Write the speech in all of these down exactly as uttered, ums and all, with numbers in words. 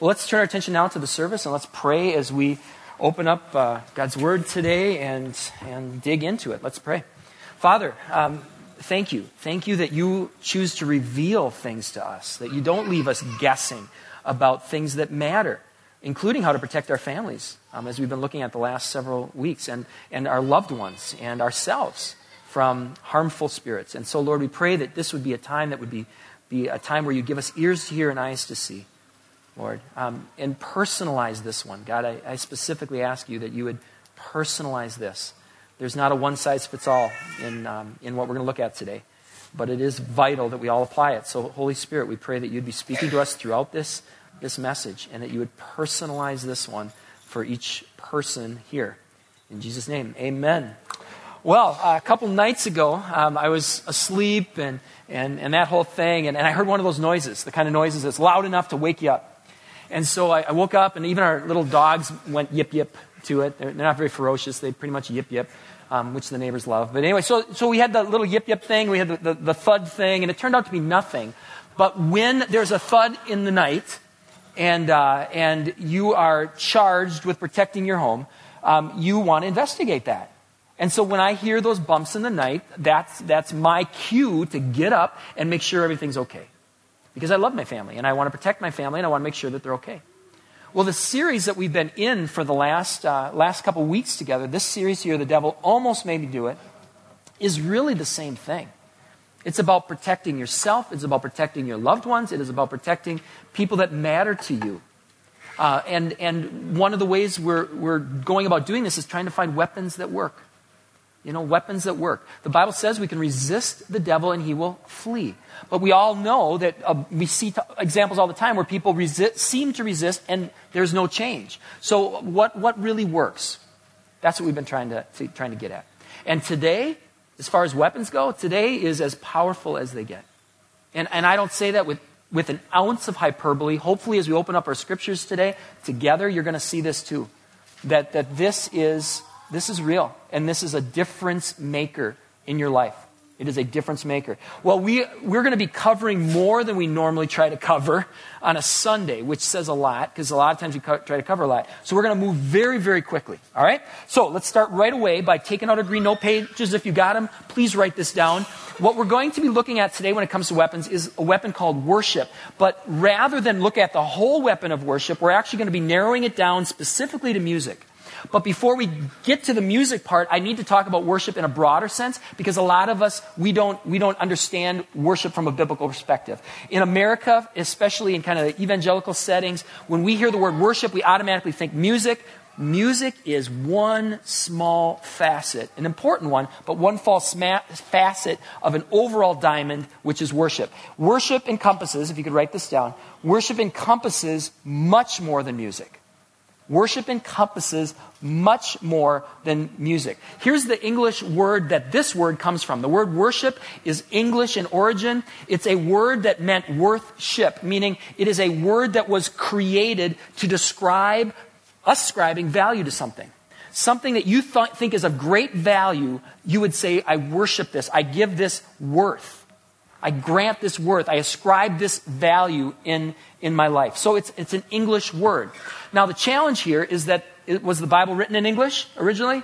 Well, let's turn our attention now to the service, and let's pray as we open up uh, God's Word today and, and dig into it. Let's pray. Father, um, thank you. Thank you that you choose to reveal things to us, that you don't leave us guessing about things that matter, including how to protect our families, um, as we've been looking at the last several weeks, and, and our loved ones and ourselves from harmful spirits. And so, Lord, we pray that this would be a time that would be, be a time where you give us ears to hear and eyes to see, Lord, um, and personalize this one. God, I, I specifically ask you that you would personalize this. There's not a one-size-fits-all in, um, in what we're going to look at today, but it is vital that we all apply it. So, Holy Spirit, we pray that you'd be speaking to us throughout this, this message, and that you would personalize this one for each person here. In Jesus' name, amen. Well, uh, a couple nights ago, um, I was asleep and, and, and that whole thing, and, and I heard one of those noises, the kind of noises that's loud enough to wake you up. And so I, I woke up, and even our little dogs went yip yip to it. They're, they're not very ferocious. They pretty much yip yip, um, which the neighbors love. But anyway, so so we had the little yip yip thing. We had the, the, the thud thing, and it turned out to be nothing. But when there's a thud in the night, and uh, and you are charged with protecting your home, um, you want to investigate that. And so when I hear those bumps in the night, that's that's my cue to get up and make sure everything's okay. Because I love my family, and I want to protect my family, and I want to make sure that they're okay. Well, the series that we've been in for the last uh, last couple weeks together, this series here, The Devil Almost Made Me Do It, is really the same thing. It's about protecting yourself. It's about protecting your loved ones. It is about protecting people that matter to you. Uh, and and one of the ways we're we're going about doing this is trying to find weapons that work. You know, weapons that work. The Bible says we can resist the devil and he will flee. But we all know that uh, we see t- examples all the time where people resist, seem to resist and there's no change. So what, what really works? That's what we've been trying to, to trying to get at. And today, as far as weapons go, today is as powerful as they get. And, and I don't say that with, with an ounce of hyperbole. Hopefully, as we open up our scriptures today, together, you're going to see this too. That, that this is... This is real, and this is a difference maker in your life. It is a difference maker. Well, we, we're going to be covering more than we normally try to cover on a Sunday, which says a lot, because a lot of times we co- try to cover a lot. So we're going to move very, very quickly, all right? So let's start right away by taking out our green note pages. If you got them, please write this down. What we're going to be looking at today when it comes to weapons is a weapon called worship. But rather than look at the whole weapon of worship, we're actually going to be narrowing it down specifically to music. But before we get to the music part, I need to talk about worship in a broader sense, because a lot of us, we don't we don't understand worship from a biblical perspective. In America, especially in kind of evangelical settings, when we hear the word worship, we automatically think music. Music is one small facet, an important one, but one false sma- facet of an overall diamond, which is worship. Worship encompasses, if you could write this down, worship encompasses much more than music. Worship encompasses much more than music. Here's the English word that this word comes from. The word worship is English in origin. It's a word that meant worth-ship, meaning it is a word that was created to describe, ascribing value to something. Something that you th- think is of great value, you would say, I worship this. I give this worth. I grant this worth. I ascribe this value in, in my life. So it's it's an English word. Now the challenge here is that, it, was the Bible written in English originally?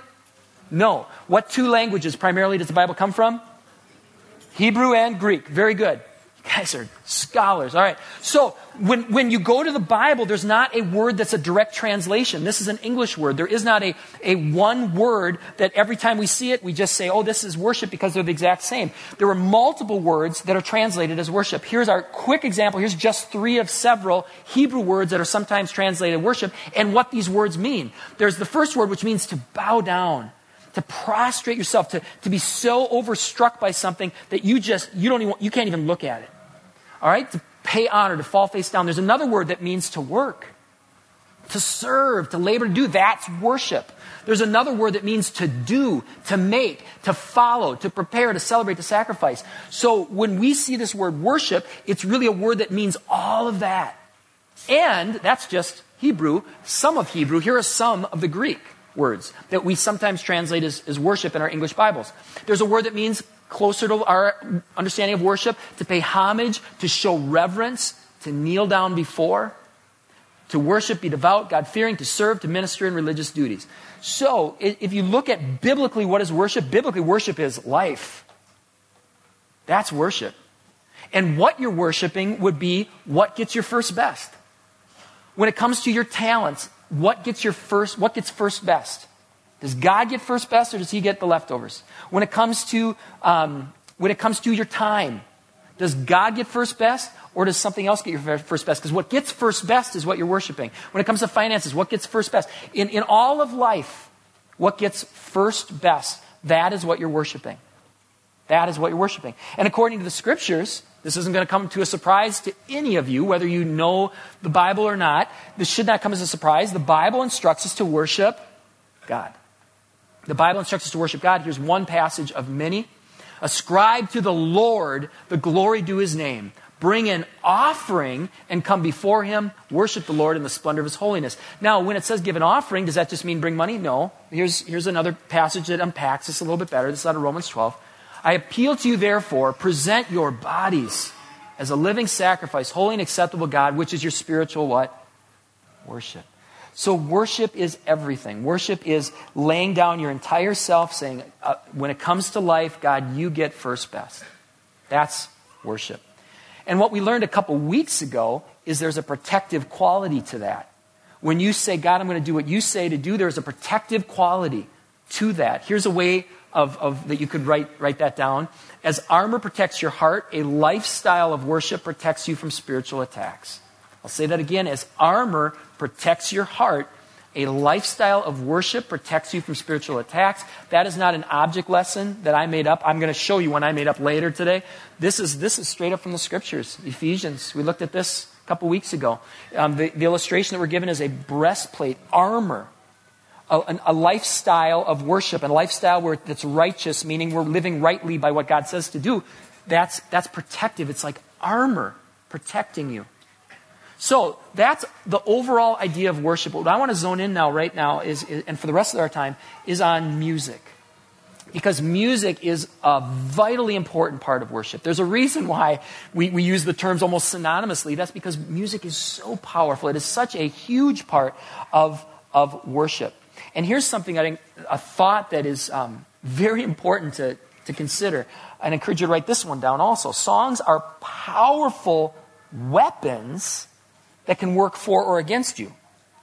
No. What two languages primarily does the Bible come from? Hebrew and Greek. Very good. You guys are scholars. All right. So when, when you go to the Bible, there's not a word that's a direct translation. This is an English word. There is not a, a one word that every time we see it, we just say, oh, this is worship, because they're the exact same. There are multiple words that are translated as worship. Here's our quick example. Here's just three of several Hebrew words that are sometimes translated worship and what these words mean. There's the first word, which means to bow down, to prostrate yourself, to, to be so overstruck by something that you just, you don't even, you can't even look at it. All right? To pay honor, to fall face down. There's another word that means to work, to serve, to labor, to do. That's worship. There's another word that means to do, to make, to follow, to prepare, to celebrate, to sacrifice. So when we see this word worship, it's really a word that means all of that. And that's just Hebrew, some of Hebrew. Here are some of the Greek words that we sometimes translate as, as worship in our English Bibles. There's a word that means, closer to our understanding of worship, to pay homage, to show reverence, to kneel down before, to worship, be devout, God-fearing, to serve, to minister in religious duties. So, if you look at biblically what is worship, biblically worship is life. That's worship. And what you're worshiping would be what gets your first best. When it comes to your talents, what gets your first, what gets first best? Does God get first best, or does he get the leftovers? When it comes to, um, when it comes to your time, does God get first best, or does something else get your first best? Because what gets first best is what you're worshiping. When it comes to finances, what gets first best? In, in all of life, what gets first best, that is what you're worshiping. That is what you're worshiping. And according to the scriptures, this isn't going to come to a surprise to any of you, whether you know the Bible or not. This should not come as a surprise. The Bible instructs us to worship God. The Bible instructs us to worship God. Here's one passage of many. Ascribe to the Lord the glory due his name. Bring an offering and come before him. Worship the Lord in the splendor of his holiness. Now, when it says give an offering, does that just mean bring money? No. Here's, here's another passage that unpacks this a little bit better. This is out of Romans twelve. I appeal to you, therefore, present your bodies as a living sacrifice, holy and acceptable to God, which is your spiritual what? Worship. So worship is everything. Worship is laying down your entire self, saying, uh, when it comes to life, God, you get first best. That's worship. And what we learned a couple weeks ago is there's a protective quality to that. When you say, God, I'm going to do what you say to do, there's a protective quality to that. Here's a way of, of that you could write, write that down. As armor protects your heart, a lifestyle of worship protects you from spiritual attacks. I'll say that again. As armor protects your heart, a lifestyle of worship protects you from spiritual attacks. That is not an object lesson that I made up. I'm going to show you one I made up later today. This is this is straight up from the scriptures. Ephesians. We looked at this a couple weeks ago. Um, the, the illustration that we're given is a breastplate, armor, a, a lifestyle of worship, and a lifestyle where that's righteous, meaning we're living rightly by what God says to do. That's that's protective. It's like armor protecting you. So that's the overall idea of worship. What I want to zone in now, right now, is, is, and for the rest of our time, is on music. Because music is a vitally important part of worship. There's a reason why we, we use the terms almost synonymously. That's because music is so powerful. It is such a huge part of, of worship. And here's something, I think, a thought that is um, very important to, to consider. I encourage you to write this one down also. Songs are powerful weapons that can work for or against you.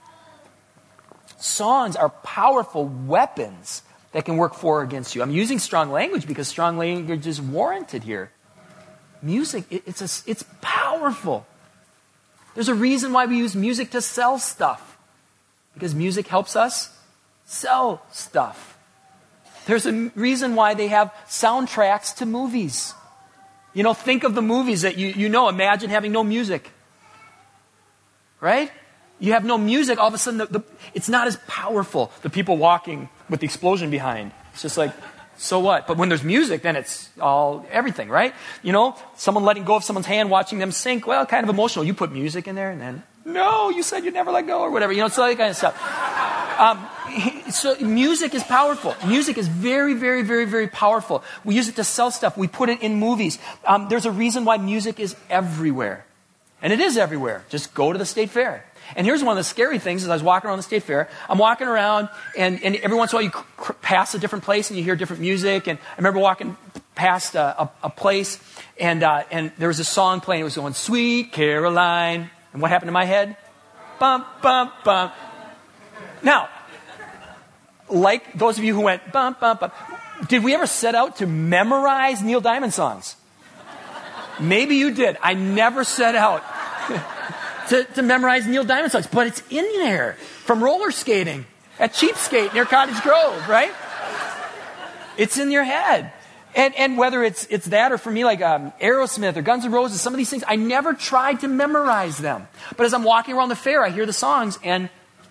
Songs are powerful weapons that can work for or against you. I'm using strong language because strong language is warranted here. Music, it, it's, a, it's powerful. There's a reason why we use music to sell stuff. Because music helps us sell stuff. There's a reason why they have soundtracks to movies. You know, think of the movies that you, you know, imagine having no music. Right? You have no music, all of a sudden the, the, it's not as powerful. The people walking with the explosion behind. It's just like, so what? But when there's music, then it's all, everything, right? You know, someone letting go of someone's hand, watching them sink, well, kind of emotional. You put music in there and then, no, you said you'd never let go or whatever. You know, so that kind of stuff. Um, so music is powerful. Music is very, very, very, very powerful. We use it to sell stuff. We put it in movies. Um, there's a reason why music is everywhere. And it is everywhere. Just go to the state fair. And here's one of the scary things as I was walking around the state fair. I'm walking around, and, and every once in a while you cr- pass a different place and you hear different music. And I remember walking past a, a, a place, and uh, and there was a song playing. It was going, Sweet Caroline. And what happened to my head? Bum, bum, bum. Now, like those of you who went, bum, bum, bum, did we ever set out to memorize Neil Diamond songs? Maybe you did. I never set out to, to memorize Neil Diamond songs, but it's in there from roller skating at Cheapskate near Cottage Grove, right? It's in your head. And and whether it's it's that or for me like um, Aerosmith or Guns N' Roses, some of these things, I never tried to memorize them. But as I'm walking around the fair, I hear the songs and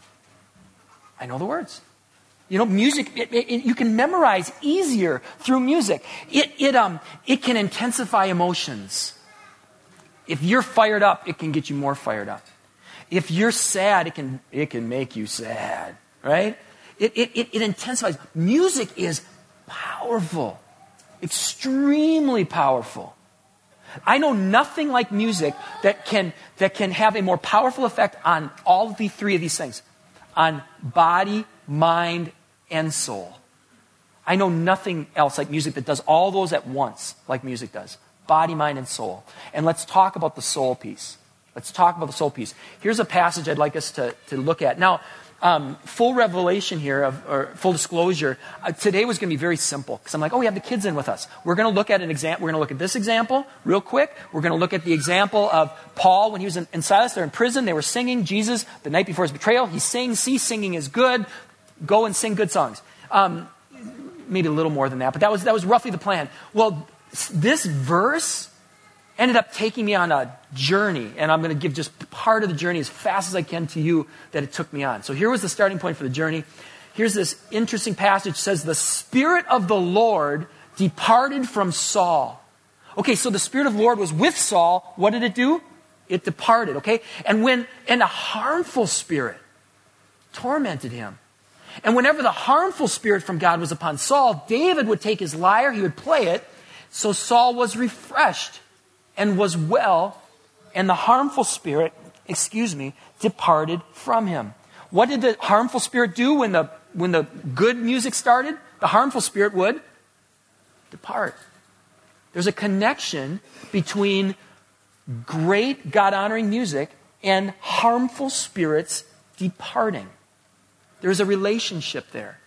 I know the words. You know, music, it, it, you can memorize easier through music. It, it, um, it can intensify emotions. If you're fired up, it can get you more fired up. If you're sad, it can, it can make you sad, right? It, it, it, it intensifies. Music is powerful, extremely powerful. I know nothing like music that can, that can have a more powerful effect on all the three of these things. On body, mind, and soul. I know nothing else like music that does all those at once like music does. Body, mind, and soul. And let's talk about the soul piece. Let's talk about the soul piece. Here's a passage I'd like us to, to look at. Now, um, full revelation here, of, or full disclosure, uh, today was going to be very simple. Because I'm like, oh, we have the kids in with us. We're going to look at an example. We're going to look at this example real quick. We're going to look at the example of Paul when he was in, in Silas. They're in prison. They were singing. Jesus, the night before his betrayal, he sings. See, singing is good. Go and sing good songs. Um, maybe a little more than that, but that was that was roughly the plan. Well, this verse ended up taking me on a journey, and I'm going to give just part of the journey as fast as I can to you that it took me on. So here was the starting point for the journey. Here's this interesting passage. It says, the Spirit of the Lord departed from Saul. Okay, so the Spirit of the Lord was with Saul. What did it do? It departed, okay? And when, and a harmful spirit tormented him. And whenever the harmful spirit from God was upon Saul, David would take his lyre, he would play it, so Saul was refreshed and was well, and the harmful spirit, excuse me, departed from him. What did the harmful spirit do when the when the good music started? The harmful spirit would depart. There's a connection between great God-honoring music and harmful spirits departing. There's a relationship there.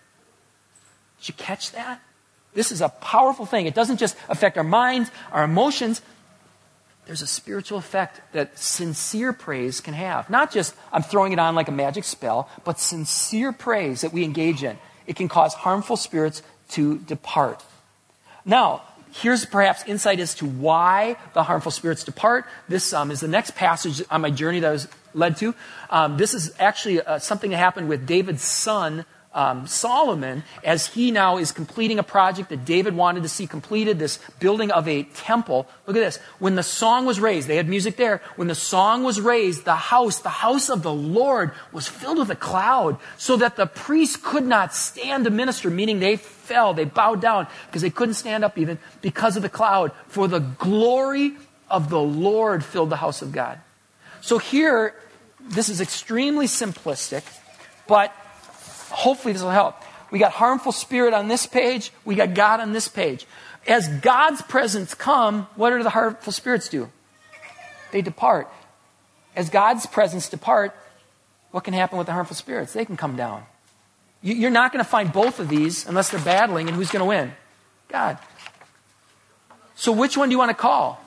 Did you catch that? This is a powerful thing. It doesn't just affect our minds, our emotions. There's a spiritual effect that sincere praise can have. Not just, I'm throwing it on like a magic spell, but sincere praise that we engage in. It can cause harmful spirits to depart. Now, here's perhaps insight as to why the harmful spirits depart. This um, is the next passage on my journey that I was led to. Um, this is actually uh, something that happened with David's son, um, Solomon, as he now is completing a project that David wanted to see completed, this building of a temple. Look at this. When the song was raised, they had music there. When the song was raised, the house, the house of the Lord was filled with a cloud so that the priests could not stand to minister, meaning they fell, they bowed down because they couldn't stand up even because of the cloud. For the glory of the Lord filled the house of God. So here, this is extremely simplistic, but hopefully this will help. We got harmful spirit on this page. We got God on this page. As God's presence come, what do the harmful spirits do? They depart. As God's presence depart, what can happen with the harmful spirits? They can come down. You're not going to find both of these unless they're battling, and who's going to win? God. So which one do you want to call?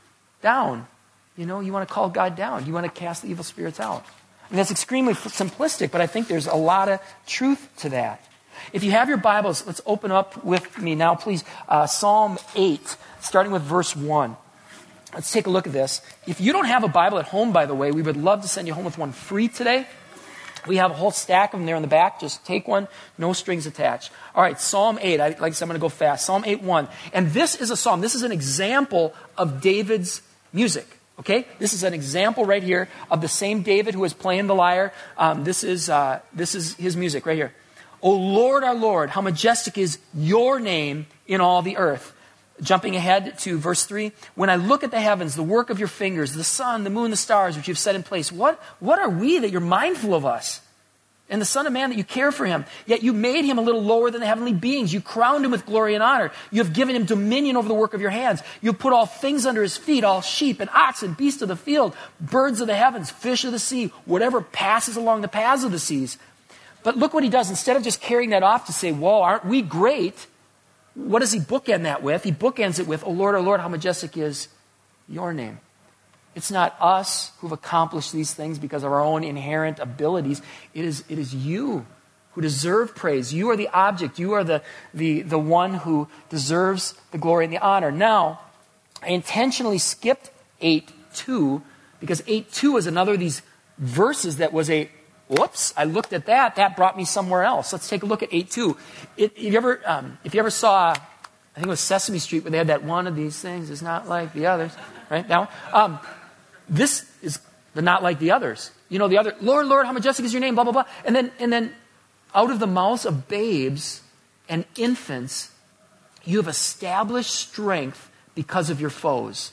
Down. You know, you want to call God down. You want to cast the evil spirits out. And that's extremely simplistic, but I think there's a lot of truth to that. If you have your Bibles, let's open up with me now, please. Uh, Psalm eight, starting with verse one. Let's take a look at this. If you don't have a Bible at home, by the way, we would love to send you home with one free today. We have a whole stack of them there in the back. Just take one, no strings attached. All right, Psalm eight. I, like I said, I'm going to go fast. Psalm eight one. And this is a psalm. This is an example of David's music. Okay, this is an example right here of the same David who was playing the lyre. Um, this is uh, this is his music right here. O Lord, our Lord, how majestic is your name in all the earth. Jumping ahead to verse three. When I look at the heavens, the work of your fingers, the sun, the moon, the stars, which you've set in place, what, what are we that you're mindful of us? And the Son of Man that you care for him. Yet you made him a little lower than the heavenly beings. You crowned him with glory and honor. You have given him dominion over the work of your hands. You have put all things under his feet, all sheep and oxen, beasts of the field, birds of the heavens, fish of the sea, whatever passes along the paths of the seas. But look what he does. Instead of just carrying that off to say, whoa, aren't we great? What does he bookend that with? He bookends it with, O Lord, our Lord, how majestic is your name. It's not us who've accomplished these things because of our own inherent abilities. It is, it is you who deserve praise. You are the object. You are the, the, the one who deserves the glory and the honor. Now, I intentionally skipped eight two because eight two is another of these verses that was a, whoops, I looked at that. That brought me somewhere else. Let's take a look at eight two. It, if, you ever, um, if you ever saw, I think it was Sesame Street, where they had that one of these things is not like the others, right? That one. Um, This is the not like the others. You know, the other, Lord, Lord, how majestic is your name, blah, blah, blah. And then, and then out of the mouths of babes and infants, you have established strength because of your foes.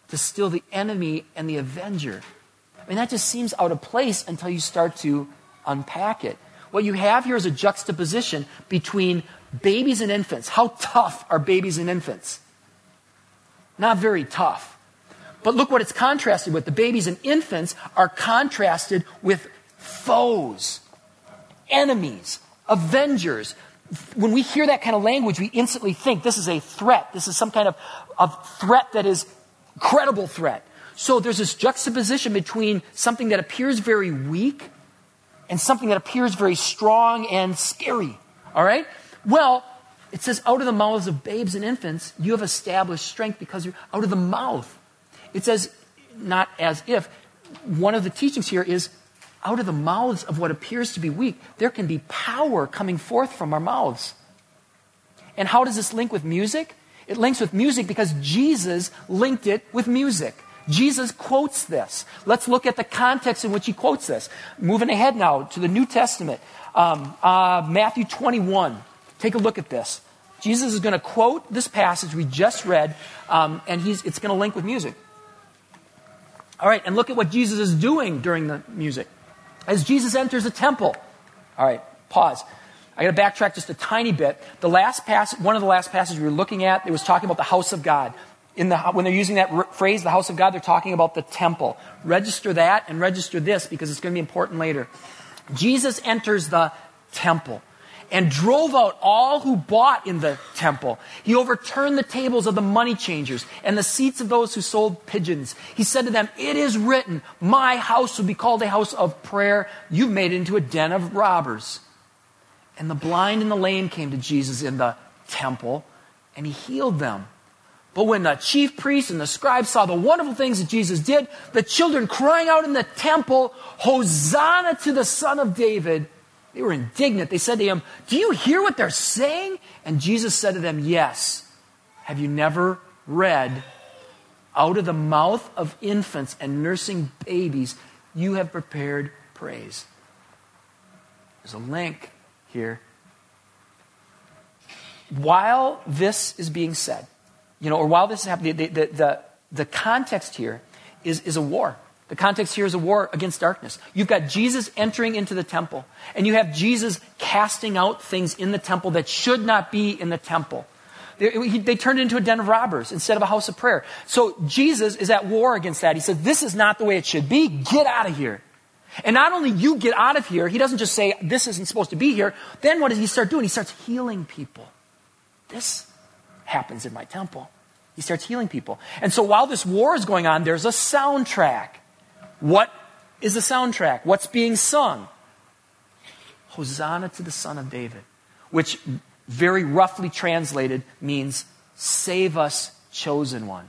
to still the enemy and the avenger. I mean, that just seems out of place until you start to unpack it. What you have here is a juxtaposition between babies and infants. How tough are babies and infants? Not very tough. But look what it's contrasted with. The babies and infants are contrasted with foes, enemies, avengers. When we hear that kind of language, we instantly think this is a threat. This is some kind of, of threat that is credible threat. So there's this juxtaposition between something that appears very weak and something that appears very strong and scary. All right? Well, it says, out of the mouths of babes and infants, you have established strength because you're out of the mouth. It says, not as if. One of the teachings here is, out of the mouths of what appears to be weak, there can be power coming forth from our mouths. And how does this link with music? It links with music because Jesus linked it with music. Jesus quotes this. Let's look at the context in which he quotes this. Moving ahead now to the New Testament. Um, uh, Matthew twenty-one. Take a look at this. Jesus is going to quote this passage we just read, um, and he's, it's going to link with music. All right, and look at what Jesus is doing during the music. As Jesus enters the temple. All right, pause. I got to backtrack just a tiny bit. The last pass, one of the last passages we were looking at, it was talking about the house of God. In the, when they're using that r- phrase, the house of God, they're talking about the temple. Register that and register this because it's going to be important later. Jesus enters the temple and drove out all who bought in the temple. He overturned the tables of the money changers and the seats of those who sold pigeons. He said to them, "It is written, my house will be called a house of prayer. You've made it into a den of robbers." And the blind and the lame came to Jesus in the temple, and he healed them. But when the chief priests and the scribes saw the wonderful things that Jesus did, the children crying out in the temple, "Hosanna to the Son of David," they were indignant. They said to him, "Do you hear what they're saying?" And Jesus said to them, "Yes. Have you never read, out of the mouth of infants and nursing babies, you have prepared praise?" There's a link here. While this is being said, you know, or while this is happening, the, the, the, the context here is, is a war. The context here is a war against darkness. You've got Jesus entering into the temple, and you have Jesus casting out things in the temple that should not be in the temple. They, he, they turned it into a den of robbers instead of a house of prayer. So Jesus is at war against that. He says, this is not the way it should be. Get out of here. And not only you get out of here, he doesn't just say, this isn't supposed to be here. Then what does he start doing? He starts healing people. This happens in my temple. He starts healing people. And so while this war is going on, there's a soundtrack. What is the soundtrack? What's being sung? Hosanna to the Son of David, which very roughly translated means save us, chosen one.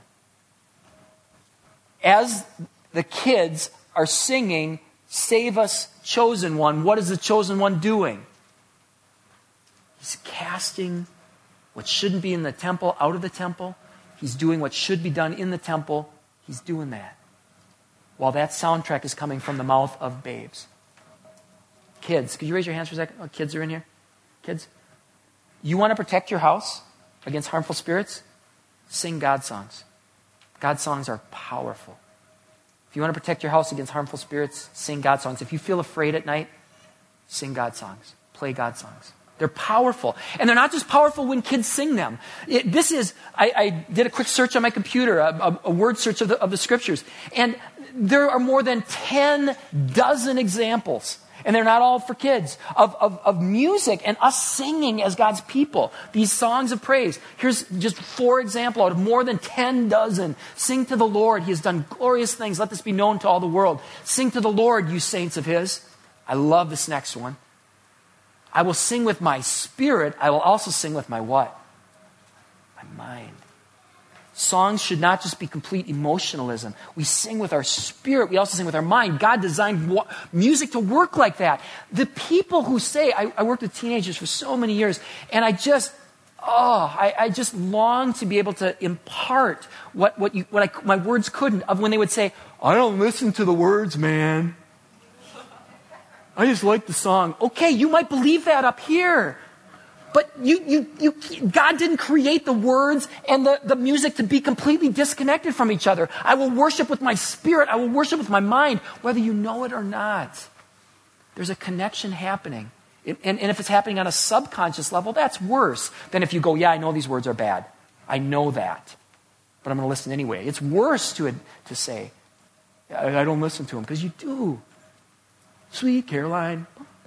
As the kids are singing, save us, chosen one, what is the chosen one doing? He's casting what shouldn't be in the temple out of the temple. He's doing what should be done in the temple. He's doing that. While that soundtrack is coming from the mouth of babes. Kids, could you raise your hands for a second? Oh, kids are in here. Kids, you want to protect your house against harmful spirits? Sing God songs. God songs are powerful. If you want to protect your house against harmful spirits, sing God songs. If you feel afraid at night, sing God songs. Play God songs. They're powerful. And they're not just powerful when kids sing them. It, this is, I, I did a quick search on my computer, a, a, a word search of the, of the scriptures. And there are more than ten dozen examples, and they're not all for kids, of, of, of music and us singing as God's people. These songs of praise. Here's just four examples out of more than ten dozen. Sing to the Lord. He has done glorious things. Let this be known to all the world. Sing to the Lord, you saints of his. I love this next one. I will sing with my spirit. I will also sing with my what? My mind. Songs should not just be complete emotionalism. We sing with our spirit. We also sing with our mind. God designed wa- music to work like that. The people who say, I, I worked with teenagers for so many years, and I just, oh, I, I just long to be able to impart what, what, you, what I, my words couldn't, of when they would say, I don't listen to the words, man. I just like the song. Okay, you might believe that up here. but you, you, you, God didn't create the words and the, the music to be completely disconnected from each other. I will worship with my spirit. I will worship with my mind, whether you know it or not. There's a connection happening. And, and, and if it's happening on a subconscious level, that's worse than if you go, yeah, I know these words are bad. I know that, but I'm going to listen anyway. It's worse to, to say, I, I don't listen to them, because you do. Sweet Caroline.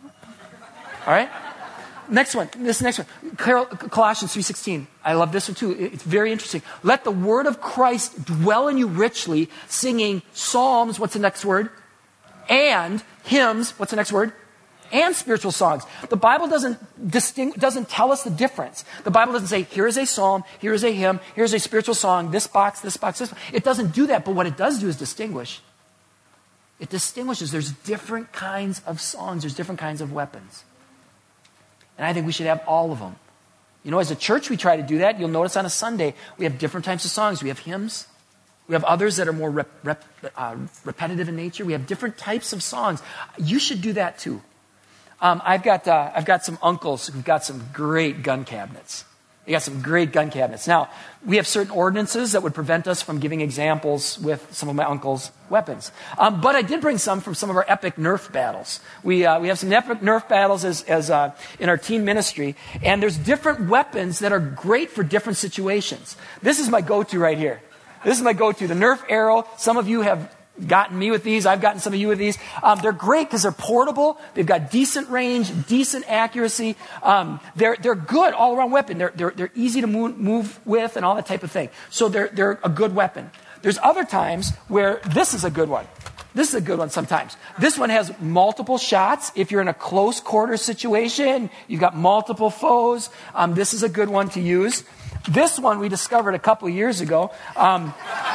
All right? Next one. This next one. Colossians three sixteen. I love this one too. It's very interesting. Let the word of Christ dwell in you richly, singing psalms. What's the next word? And hymns. What's the next word? And spiritual songs. The Bible doesn't distinct, doesn't tell us the difference. The Bible doesn't say, here is a psalm, here is a hymn, here's a spiritual song, this box, this box, this box. It doesn't do that, but what it does do is distinguish. It distinguishes. There's different kinds of songs. There's different kinds of weapons. And I think we should have all of them. You know, as a church, we try to do that. You'll notice on a Sunday, we have different types of songs. We have hymns. We have others that are more rep, rep, uh, repetitive in nature. We have different types of songs. You should do that too. Um, I've got uh, I've got some uncles who've got some great gun cabinets. They got some great gun cabinets. Now, we have certain ordinances that would prevent us from giving examples with some of my uncle's weapons. Um, but I did bring some from some of our epic Nerf battles. We uh, we have some epic Nerf battles as, as uh, in our teen ministry. And there's different weapons that are great for different situations. This is my go-to right here. This is my go-to. The Nerf Arrow. Some of you have gotten me with these. I've gotten some of you with these. Um, they're great because they're portable. They've got decent range, decent accuracy. Um, they're they're good all around weapon. They're they're they're easy to move, move with and all that type of thing. So they're they're a good weapon. There's other times where this is a good one. This is a good one sometimes. This one has multiple shots. If you're in a close quarter situation, you've got multiple foes. Um, this is a good one to use. This one we discovered a couple of years ago. Um,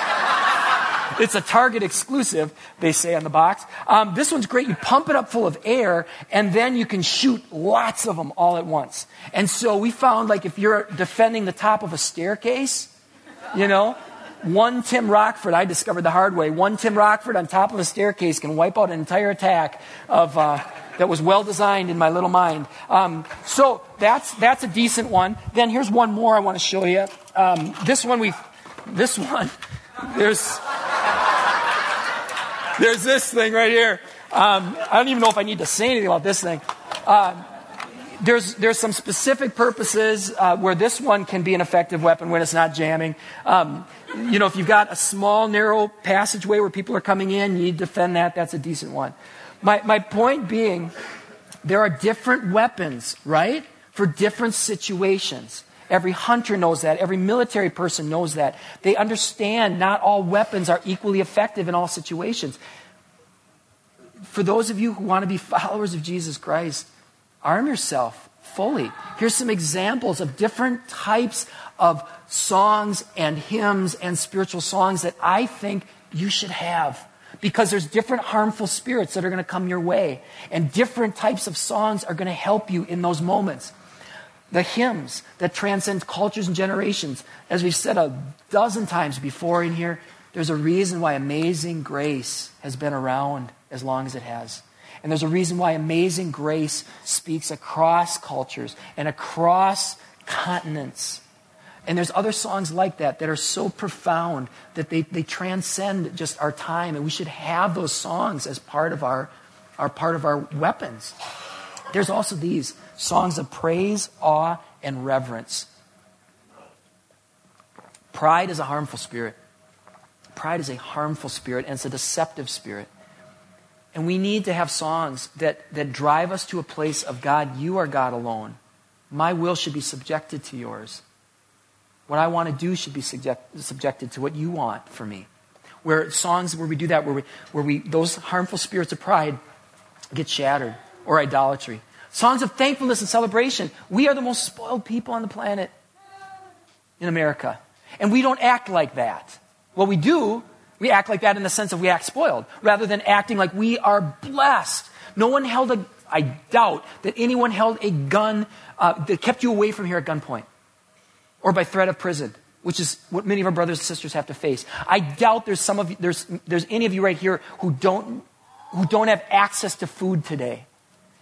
It's a Target exclusive, they say on the box. Um, this one's great. You pump it up full of air, and then you can shoot lots of them all at once. And so we found, like, if you're defending the top of a staircase, you know, one Tim Rockford, I discovered the hard way, one Tim Rockford on top of a staircase can wipe out an entire attack of uh, that was well designed in my little mind. Um, so that's that's a decent one. Then here's one more I want to show you. Um, this one we, this one, there's. There's this thing right here. Um, I don't even know if I need to say anything about this thing. Uh, there's there's some specific purposes uh, where this one can be an effective weapon when it's not jamming. Um, you know, if you've got a small, narrow passageway where people are coming in, you need to defend that. That's a decent one. My my point being, there are different weapons, right, for different situations. Every hunter knows that. Every military person knows that. They understand not all weapons are equally effective in all situations. For those of you who want to be followers of Jesus Christ, arm yourself fully. Here's some examples of different types of songs and hymns and spiritual songs that I think you should have. Because there's different harmful spirits that are going to come your way. And different types of songs are going to help you in those moments. The hymns that transcend cultures and generations. As we've said a dozen times before in here, there's a reason why Amazing Grace has been around as long as it has. And there's a reason why Amazing Grace speaks across cultures and across continents. And there's other songs like that that are so profound that they, they transcend just our time. And we should have those songs as part of our, our part of our weapons. There's also these songs of praise, awe, and reverence. Pride is a harmful spirit. Pride is a harmful spirit, and it's a deceptive spirit. And we need to have songs that, that drive us to a place of, God, you are God alone. My will should be subjected to yours. What I want to do should be subject, subjected to what you want for me. Where songs where we do that, where we, where we those harmful spirits of pride get shattered, or idolatry. Songs of thankfulness and celebration. We are the most spoiled people on the planet in America. And we don't act like that. Well, we do. We act like that in the sense of we act spoiled, rather than acting like we are blessed. No one held a, I doubt that anyone held a gun uh, that kept you away from here at gunpoint or by threat of prison, which is what many of our brothers and sisters have to face. I doubt there's some of you, there's there's any of you right here who don't who don't have access to food today.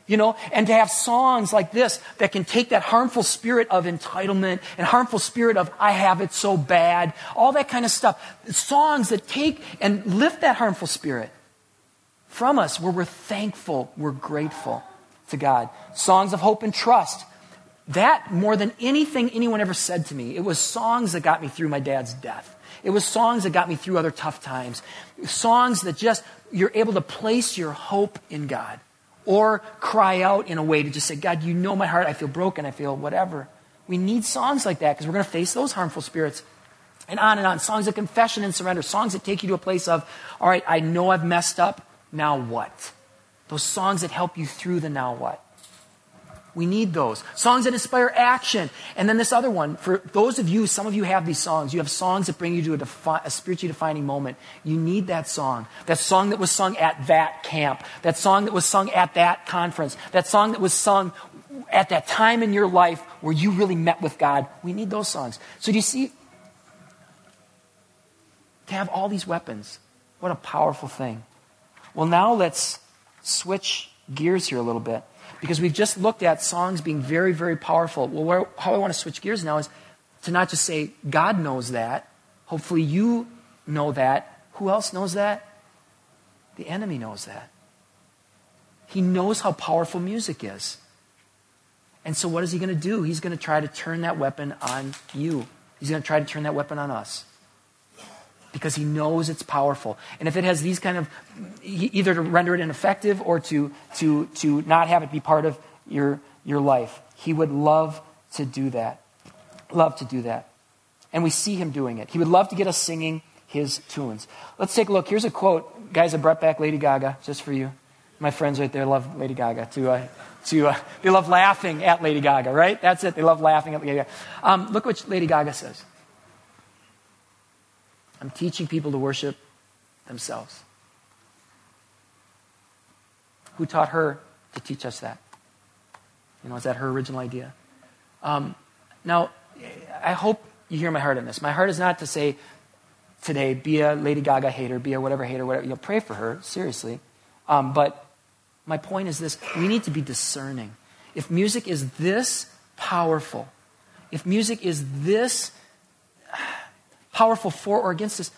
You know, and to have songs like this that can take that harmful spirit of entitlement and harmful spirit of I have it so bad, all that kind of stuff. Songs that take and lift that harmful spirit from us where we're thankful, we're grateful to God. Songs of hope and trust. That, more than anything anyone ever said to me, it was songs that got me through my dad's death. It was songs that got me through other tough times. Songs that just, you're able to place your hope in God. Or cry out in a way to just say, God, you know my heart. I feel broken. I feel whatever. We need songs like that because we're going to face those harmful spirits. And on and on. Songs of confession and surrender. Songs that take you to a place of, all right, I know I've messed up. Now what? Those songs that help you through the now what. We need those. Songs that inspire action. And then this other one, for those of you, some of you have these songs. You have songs that bring you to a, defi- a spiritually defining moment. You need that song. That song that was sung at that camp. That song that was sung at that conference. That song that was sung at that time in your life where you really met with God. We need those songs. So do you see? To have all these weapons. What a powerful thing. Well, now let's switch gears here a little bit. Because we've just looked at songs being very, very powerful. Well, where, how I want to switch gears now is to not just say, God knows that. Hopefully you know that. Who else knows that? The enemy knows that. He knows how powerful music is. And so what is he going to do? He's going to try to turn that weapon on you. He's going to try to turn that weapon on us. Because he knows it's powerful. And if it has these kind of, either to render it ineffective or to to to not have it be part of your your life, he would love to do that. Love to do that. And we see him doing it. He would love to get us singing his tunes. Let's take a look. Here's a quote. Guys, I brought back Lady Gaga just for you. My friends right there love Lady Gaga. To, uh, to, uh, they love laughing at Lady Gaga, right? That's it. They love laughing at Lady Gaga. Um, look what Lady Gaga says. I'm teaching people to worship themselves. Who taught her to teach us that? You know, is that her original idea? Um, now, I hope you hear my heart in this. My heart is not to say today, be a Lady Gaga hater, be a whatever hater, whatever. You know, pray for her, seriously. Um, but my point is this. We need to be discerning. If music is this powerful, if music is this powerful for or against us,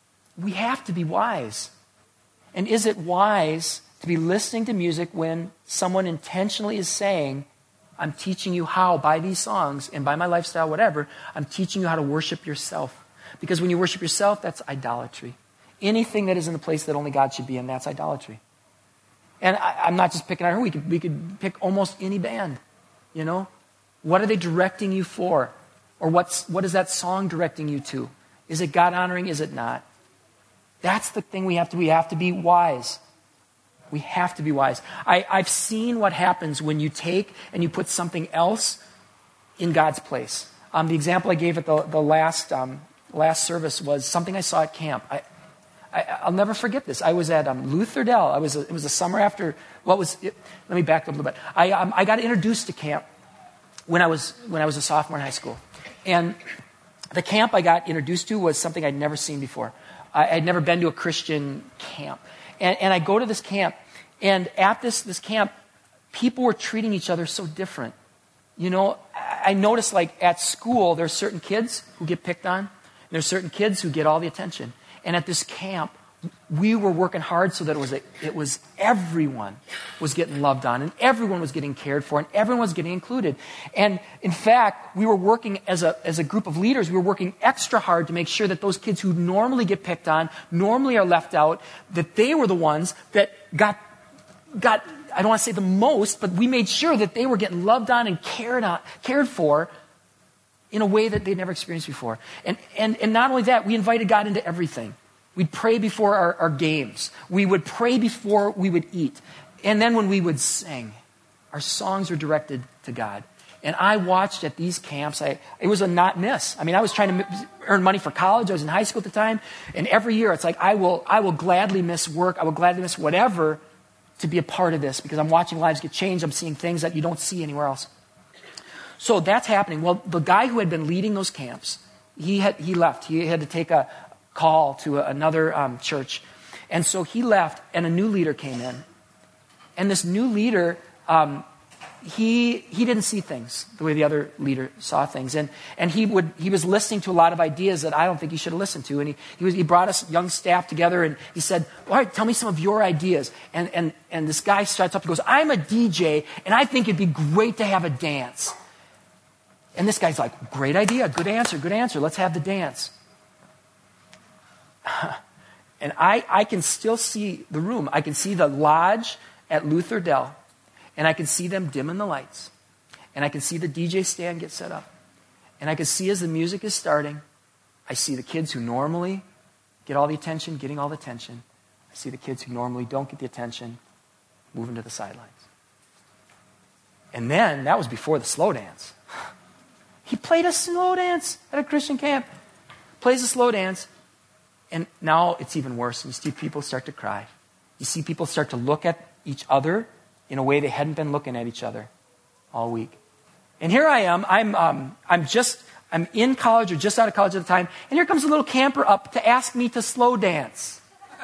we have to be wise. And is it wise to be listening to music when someone intentionally is saying, I'm teaching you how, by these songs and by my lifestyle, whatever, I'm teaching you how to worship yourself. Because when you worship yourself, that's idolatry. Anything that is in the place that only God should be in, that's idolatry. And I, I'm not just picking on her. We could, we could pick almost any band, you know? What are they directing you for? Or what's, what is that song directing you to? Is it God-honoring? Is it not? That's the thing we have to, we have to be wise. We have to be wise. I, I've seen what happens when you take and you put something else in God's place. Um, the example I gave at the, the last um, last service was something I saw at camp. I, I, I'll never forget this. I was at um, Luther Dell. I was a, it was the summer after, what was it? Let me back up a little bit. I, um, I got introduced to camp when I was when I was a sophomore in high school. And the camp I got introduced to was something I'd never seen before. I, I'd never been to a Christian camp. And, and I go to this camp, and at this, this camp, people were treating each other so different. You know, I noticed like at school, there's certain kids who get picked on. And there's certain kids who get all the attention. And at this camp, we were working hard so that it was a, it was everyone was getting loved on, and everyone was getting cared for, and everyone was getting included. And in fact, we were working as a as a group of leaders. We were working extra hard to make sure that those kids who normally get picked on, normally are left out, that they were the ones that got got. I don't want to say the most, but we made sure that they were getting loved on and cared on, cared for in a way that they'd never experienced before. And and and not only that, we invited God into everything. We'd pray before our, our games. We would pray before we would eat. And then when we would sing, our songs were directed to God. And I watched at these camps. I, it was a not miss. I mean, I was trying to earn money for college. I was in high school at the time. And every year, it's like, I will, I will gladly miss work. I will gladly miss whatever to be a part of this, because I'm watching lives get changed. I'm seeing things that you don't see anywhere else. So that's happening. Well, the guy who had been leading those camps, he had he left. He had to take a call to a, another um, church. And so he left, and a new leader came in. And this new leader um, he he didn't see things the way the other leader saw things. And and he would he was listening to a lot of ideas that I don't think he should have listened to. And he he, was, he brought us young staff together and he said, all right, tell me some of your ideas. And, and, and this guy starts up and goes, I'm a D J and I think it'd be great to have a dance. And this guy's like, great idea, good answer, good answer. Let's have the dance. And I, I can still see the room. I can see the lodge at Luther Dell. And I can see them dimming the lights. And I can see the D J stand get set up. And I can see as the music is starting, I see the kids who normally get all the attention, getting all the attention. I see the kids who normally don't get the attention, moving to the sidelines. And then, that was before the slow dance. He played a slow dance at a Christian camp. Plays a slow dance. And now it's even worse. You see people start to cry. You see people start to look at each other in a way they hadn't been looking at each other all week. And here I am. I'm um, I'm just I'm in college or just out of college at the time, and here comes a little camper up to ask me to slow dance.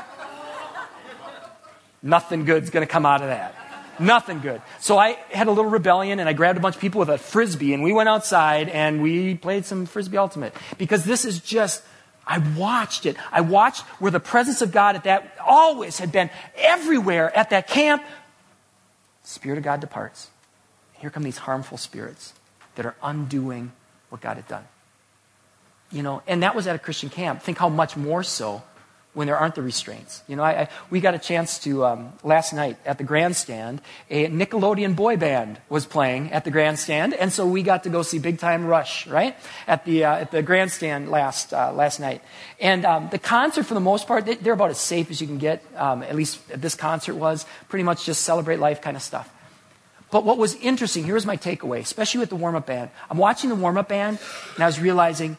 Nothing good's going to come out of that. Nothing good. So I had a little rebellion, and I grabbed a bunch of people with a Frisbee, and we went outside, and we played some Frisbee Ultimate. Because this is just, I watched it. I watched where the presence of God at that always had been everywhere at that camp. Spirit of God departs. Here come these harmful spirits that are undoing what God had done. You know, and that was at a Christian camp. Think how much more so when there aren't the restraints. You know, I, I we got a chance to, um, last night at the grandstand, a Nickelodeon boy band was playing at the grandstand, and so we got to go see Big Time Rush, right, at the uh, at the grandstand last uh, last night. And um, the concert, for the most part, they, they're about as safe as you can get, um, at least this concert was, pretty much just celebrate life kind of stuff. But what was interesting, here's my takeaway, especially with the warm-up band. I'm watching the warm-up band, and I was realizing,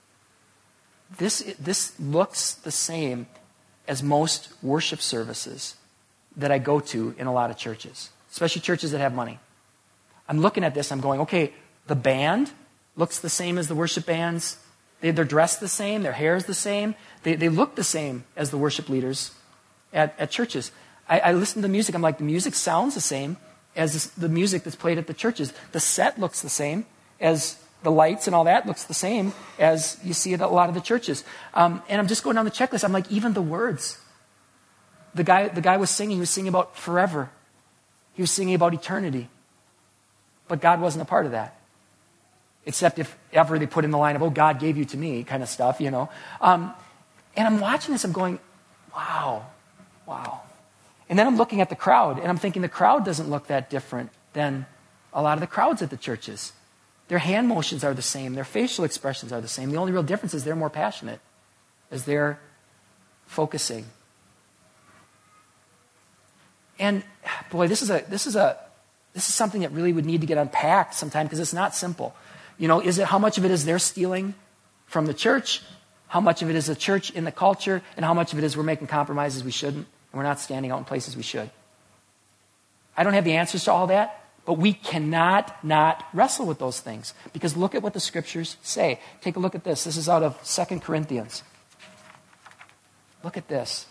This this looks the same as most worship services that I go to in a lot of churches, especially churches that have money. I'm looking at this, I'm going, okay, the band looks the same as the worship bands. They, they're dressed the same, their hair is the same. They, they look the same as the worship leaders at, at churches. I, I listen to the music, I'm like, the music sounds the same as the music that's played at the churches. The set looks the same as the lights and all that looks the same as you see at a lot of the churches. Um, and I'm just going down the checklist. I'm like, even the words. The guy, the guy was singing, he was singing about forever. He was singing about eternity. But God wasn't a part of that. Except if ever they put in the line of, oh, God gave you to me, kind of stuff, you know. Um, and I'm watching this, I'm going, wow, wow. And then I'm looking at the crowd, and I'm thinking the crowd doesn't look that different than a lot of the crowds at the churches. Their hand motions are the same. Their facial expressions are the same. The only real difference is they're more passionate as they're focusing. And boy, this is a this is a this is something that really would need to get unpacked sometime because it's not simple. You know, is it how much of it is they're stealing from the church? How much of it is the church in the culture? And how much of it is we're making compromises we shouldn't and we're not standing out in places we should? I don't have the answers to all that. But we cannot not wrestle with those things. Because look at what the scriptures say. Take a look at this. This is out of Second Corinthians. Look at this.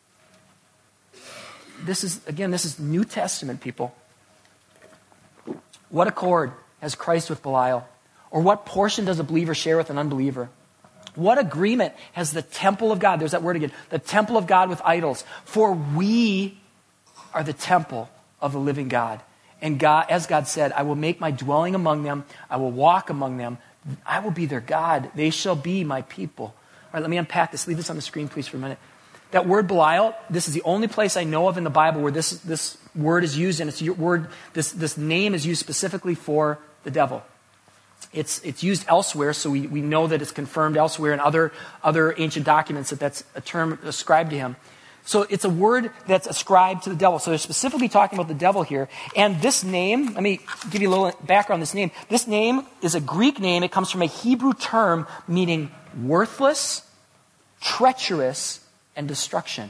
This is, again, this is New Testament, people. What accord has Christ with Belial? Or what portion does a believer share with an unbeliever? What agreement has the temple of God, there's that word again, the temple of God with idols? For we are the temple of the living God. And God, as God said, I will make my dwelling among them. I will walk among them. I will be their God. They shall be my people. All right, let me unpack this. Leave this on the screen, please, for a minute. That word Belial, this is the only place I know of in the Bible where this, this word is used, and it's your word, this, this name is used specifically for the devil. It's, it's used elsewhere, so we, we know that it's confirmed elsewhere in other, other ancient documents that that's a term ascribed to him. So it's a word that's ascribed to the devil. So they're specifically talking about the devil here. And this name, let me give you a little background on this name. This name is a Greek name. It comes from a Hebrew term meaning worthless, treacherous, and destruction.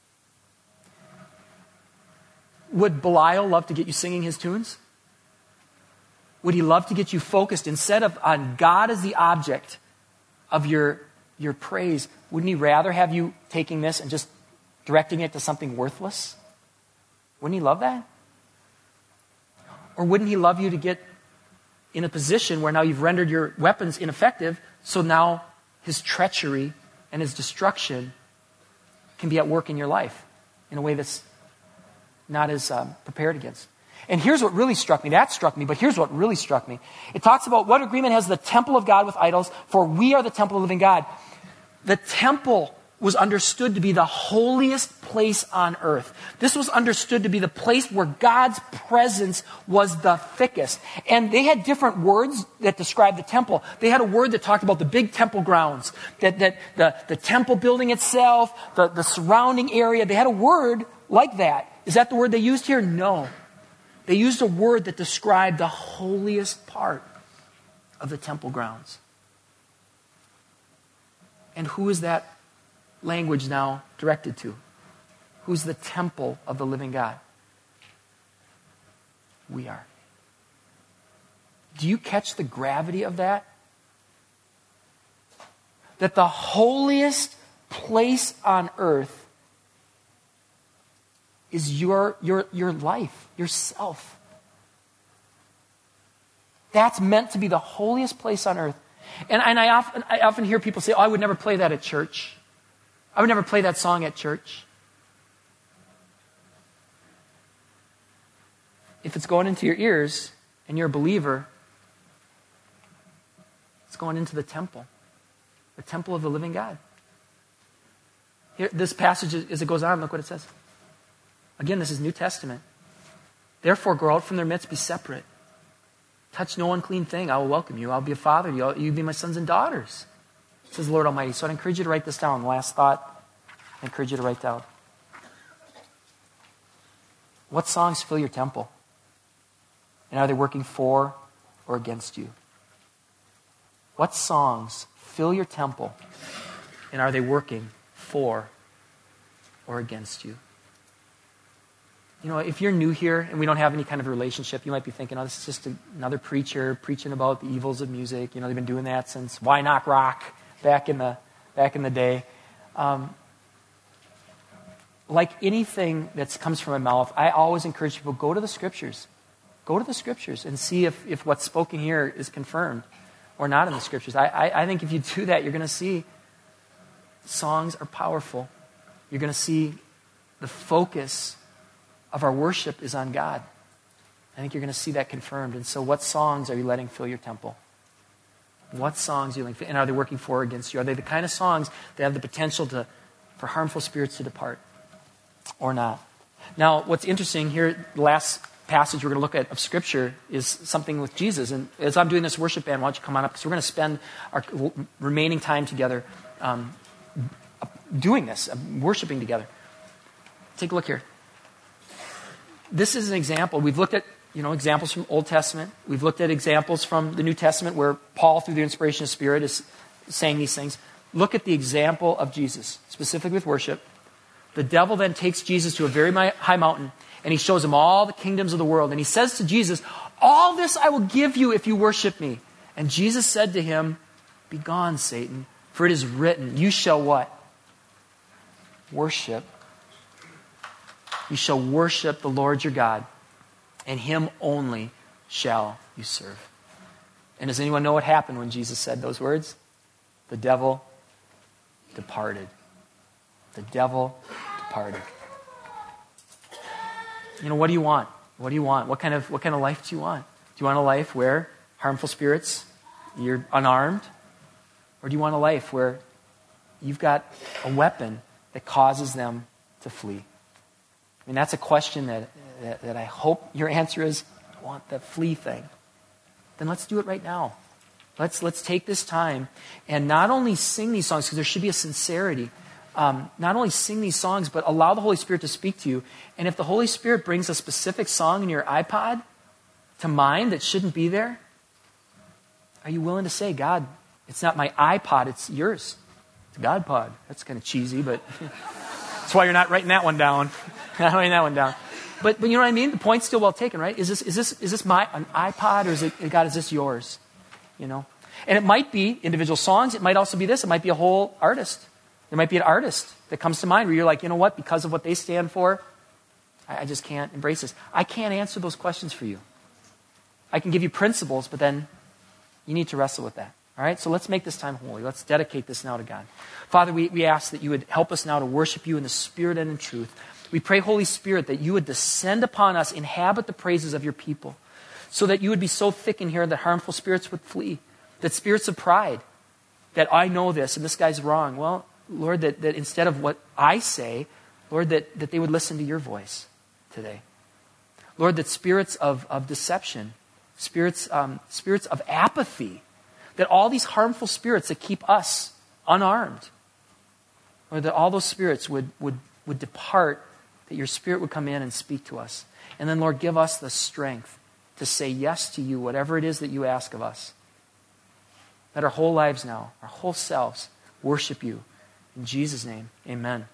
Would Belial love to get you singing his tunes? Would he love to get you focused instead of on God as the object of your, your praise? Wouldn't he rather have you taking this and just directing it to something worthless? Wouldn't he love that? Or wouldn't he love you to get in a position where now you've rendered your weapons ineffective, so now his treachery and his destruction can be at work in your life in a way that's not as um, prepared against. And here's what really struck me. That struck me, but here's what really struck me. It talks about what agreement has the temple of God with idols, for we are the temple of the living God. The temple was understood to be the holiest place on earth. This was understood to be the place where God's presence was the thickest. And they had different words that described the temple. They had a word that talked about the big temple grounds, that, that the, the temple building itself, the, the surrounding area. They had a word like that. Is that the word they used here? No. They used a word that described the holiest part of the temple grounds. And who is that language now directed to? Who's the temple of the living God? We are. Do you catch the gravity of that? That the holiest place on earth is your, your, your life, yourself. That's meant to be the holiest place on earth. And, and I, often, I often hear people say, oh, I would never play that at church. I would never play that song at church. If it's going into your ears and you're a believer, it's going into the temple, the temple of the living God. Here, this passage, as it goes on, look what it says. Again, this is New Testament. Therefore, go out from their midst, be separate. Touch no unclean thing. I will welcome you. I'll be a father to you. You'll be my sons and daughters, says the Lord Almighty. So I'd encourage you to write this down. Last thought, I encourage you to write down. What songs fill your temple? And are they working for or against you? What songs fill your temple? And are they working for or against you? You know, if you're new here and we don't have any kind of relationship, you might be thinking, oh, this is just a, another preacher preaching about the evils of music. You know, they've been doing that since Why Not Rock back in the back in the day. Um, like anything that comes from my mouth, I always encourage people, go to the Scriptures. Go to the Scriptures and see if, if what's spoken here is confirmed or not in the Scriptures. I, I, I think if you do that, you're going to see songs are powerful. You're going to see the focus of our worship is on God. I think you're going to see that confirmed. And so what songs are you letting fill your temple? What songs are you letting, and are they working for or against you? Are they the kind of songs that have the potential to, for harmful spirits to depart or not? Now, what's interesting here, the last passage we're going to look at of Scripture is something with Jesus. And as I'm doing this worship band, why don't you come on up? Because we're going to spend our remaining time together um, doing this, worshiping together. Take a look here. This is an example. We've looked at, you know, examples from Old Testament. We've looked at examples from the New Testament where Paul, through the inspiration of Spirit, is saying these things. Look at the example of Jesus, specifically with worship. The devil then takes Jesus to a very high mountain, and he shows him all the kingdoms of the world. And he says to Jesus, all this I will give you if you worship me. And Jesus said to him, begone, Satan, for it is written, you shall what? Worship. You shall worship the Lord your God, and him only shall you serve. And does anyone know what happened when Jesus said those words? The devil departed. The devil departed. You know, what do you want? What do you want? What kind of what kind of life do you want? Do you want a life where harmful spirits, you're unarmed? Or do you want a life where you've got a weapon that causes them to flee? I mean, that's a question that, that, that I hope your answer is, I want the flee thing. Then let's do it right now. Let's, let's take this time and not only sing these songs, because there should be a sincerity, um, not only sing these songs, but allow the Holy Spirit to speak to you. And if the Holy Spirit brings a specific song in your iPod to mind that shouldn't be there, are you willing to say, God, it's not my iPod, it's yours. It's a God pod. That's kind of cheesy, but that's why you're not writing that one down. Not writing that one down. But, but you know what I mean? The point's still well taken, right? Is this is this is this my an iPod, or is it, God, is this yours? You know? And it might be individual songs. It might also be this. It might be a whole artist. There might be an artist that comes to mind where you're like, you know what? Because of what they stand for, I, I just can't embrace this. I can't answer those questions for you. I can give you principles, but then you need to wrestle with that. All right? So let's make this time holy. Let's dedicate this now to God. Father, we, we ask that you would help us now to worship you in the Spirit and in truth. We pray, Holy Spirit, that you would descend upon us, inhabit the praises of your people, so that you would be so thick in here that harmful spirits would flee, that spirits of pride, that I know this and this guy's wrong. Well, Lord, that, that instead of what I say, Lord, that, that they would listen to your voice today. Lord, that spirits of, of deception, spirits, um, spirits of apathy, that all these harmful spirits that keep us unarmed, Lord, that all those spirits would, would, would depart, that your Spirit would come in and speak to us. And then, Lord, give us the strength to say yes to you, whatever it is that you ask of us. Let our whole lives now, our whole selves, worship you. In Jesus' name, amen.